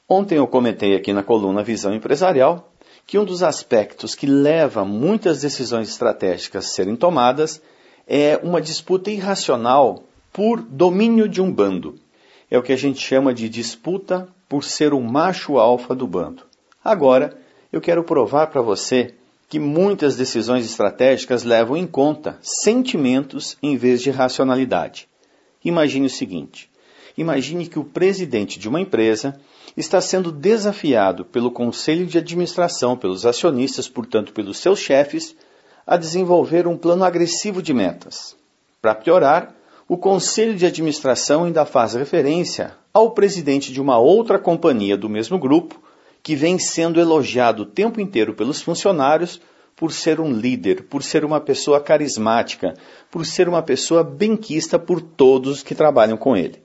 Ontem eu comentei aqui na coluna Visão Empresarial que um dos aspectos que leva muitas decisões estratégicas a serem tomadas é uma disputa irracional por domínio de um bando. É o que a gente chama de disputa por ser o macho alfa do bando. Agora, eu quero provar para você que muitas decisões estratégicas levam em conta sentimentos em vez de racionalidade. Imagine o seguinte: imagine que o presidente de uma empresa está sendo desafiado pelo conselho de administração, pelos acionistas, portanto pelos seus chefes, a desenvolver um plano agressivo de metas. Para piorar, o conselho de administração ainda faz referência ao presidente de uma outra companhia do mesmo grupo, que vem sendo elogiado o tempo inteiro pelos funcionários por ser um líder, por ser uma pessoa carismática, por ser uma pessoa benquista por todos que trabalham com ele.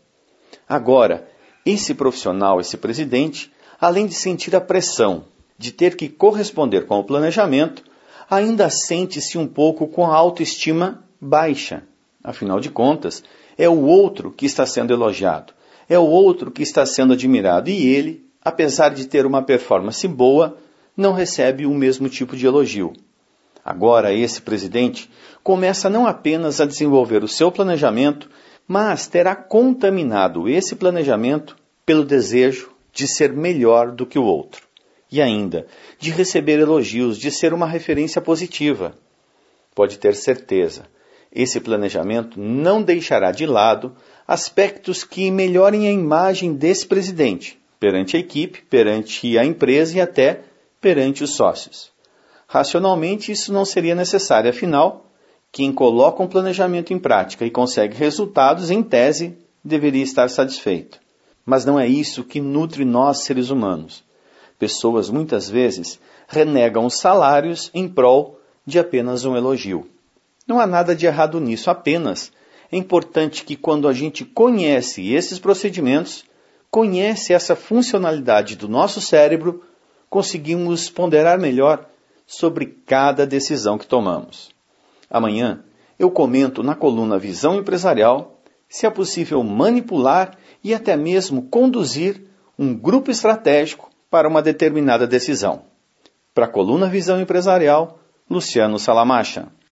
Agora, esse profissional, esse presidente, além de sentir a pressão de ter que corresponder com o planejamento, ainda sente-se um pouco com a autoestima baixa. Afinal de contas, é o outro que está sendo elogiado, é o outro que está sendo admirado e ele, apesar de ter uma performance boa, não recebe o mesmo tipo de elogio. Agora esse presidente começa não apenas a desenvolver o seu planejamento, mas terá contaminado esse planejamento pelo desejo de ser melhor do que o outro. E ainda, de receber elogios, de ser uma referência positiva. Pode ter certeza, esse planejamento não deixará de lado aspectos que melhorem a imagem desse presidente, perante a equipe, perante a empresa e até perante os sócios. Racionalmente, isso não seria necessário, afinal, quem coloca um planejamento em prática e consegue resultados, em tese, deveria estar satisfeito. Mas não é isso que nutre nós, seres humanos. Pessoas, muitas vezes, renegam os salários em prol de apenas um elogio. Não há nada de errado nisso, apenas é importante que quando a gente conhece esses procedimentos, conhece essa funcionalidade do nosso cérebro, conseguimos ponderar melhor sobre cada decisão que tomamos. Amanhã eu comento na coluna Visão Empresarial se é possível manipular e até mesmo conduzir um grupo estratégico para uma determinada decisão. Para a coluna Visão Empresarial, Luciano Salamacha.